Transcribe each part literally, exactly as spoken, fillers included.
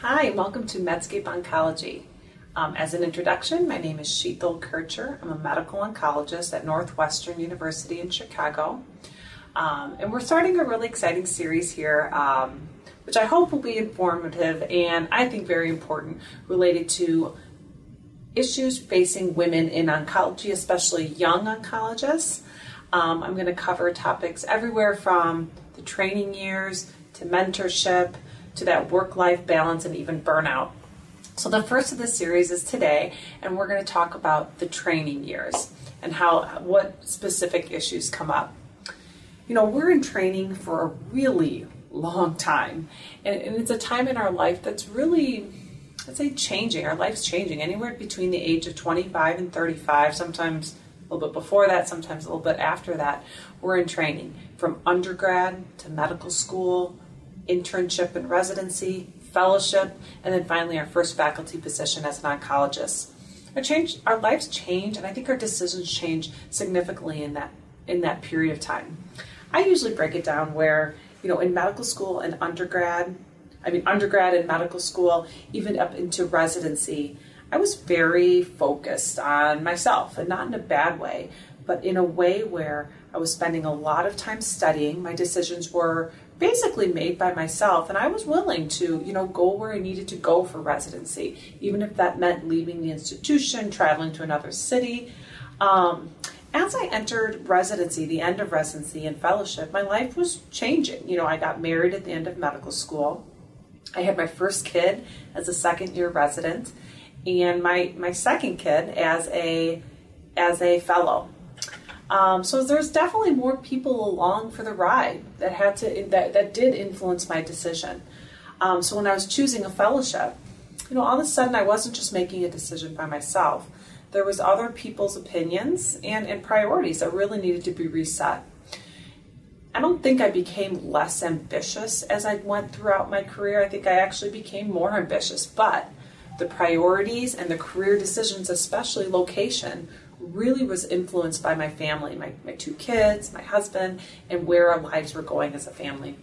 Hi, and welcome to Medscape Oncology. Um, as an introduction, my name is Sheetal Kircher. I'm a medical oncologist at Northwestern University in Chicago. Um, and we're starting a really exciting series here, um, which I hope will be informative and I think very important, related to issues facing women in oncology, especially young oncologists. Um, I'm going to cover topics everywhere from the training years to mentorship, to that work-life balance and even burnout. So the first of the series is today, and we're going to talk about the training years and how what specific issues come up. You know, we're in training for a really long time, and, and it's a time in our life that's really, I'd say, changing. Our life's changing anywhere between the age of twenty-five and thirty-five, sometimes a little bit before that, sometimes a little bit after that. We're in training from undergrad to medical school, internship and residency, fellowship, and then finally our first faculty position as an oncologist. Our change, our lives change, and I think our decisions change significantly in that in that period of time. I usually break it down where, you know, in medical school and undergrad, I mean undergrad and medical school, even up into residency, I was very focused on myself, and not in a bad way, but in a way where I was spending a lot of time studying. My decisions were basically made by myself, and I was willing to, you know, go where I needed to go for residency, even if that meant leaving the institution, traveling to another city. Um, as I entered residency, the end of residency and fellowship, my life was changing. You know, I got married at the end of medical school. I had my first kid as a second year resident, and my my second kid as a as a fellow. Um, so there's definitely more people along for the ride that had to that, that did influence my decision. Um, so when I was choosing a fellowship, you know, all of a sudden I wasn't just making a decision by myself. There was other people's opinions and, and priorities that really needed to be reset. I don't think I became less ambitious as I went throughout my career. I think I actually became more ambitious, but the priorities and the career decisions, especially location, really was influenced by my family, my, my two kids, my husband, and where our lives were going as a family.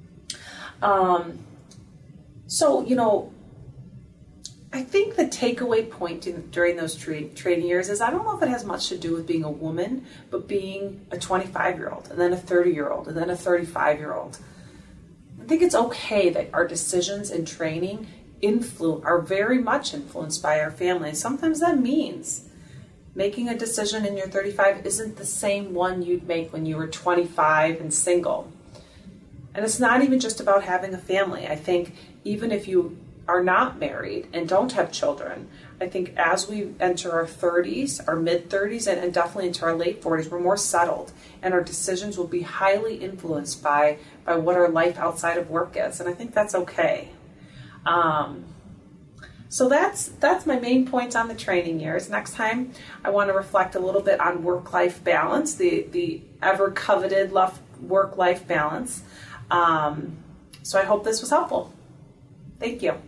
Um, so, you know, I think the takeaway point in, during those tra- training years is I don't know if it has much to do with being a woman, but being a twenty-five-year-old, and then a thirty-year-old, and then a thirty-five-year-old. I think it's okay that our decisions in training influ- are very much influenced by our family. And sometimes that means making a decision in your thirty-five isn't the same one you'd make when you were twenty-five and single. And it's not even just about having a family. I think even if you are not married and don't have children, I think as we enter our thirties, our mid-thirties, and, and definitely into our late forties, we're more settled, and our decisions will be highly influenced by, by what our life outside of work is. And I think that's okay. Um, So that's that's my main points on the training years. Next time, I want to reflect a little bit on work-life balance, the, the ever-coveted work-life balance. Um, so I hope this was helpful. Thank you.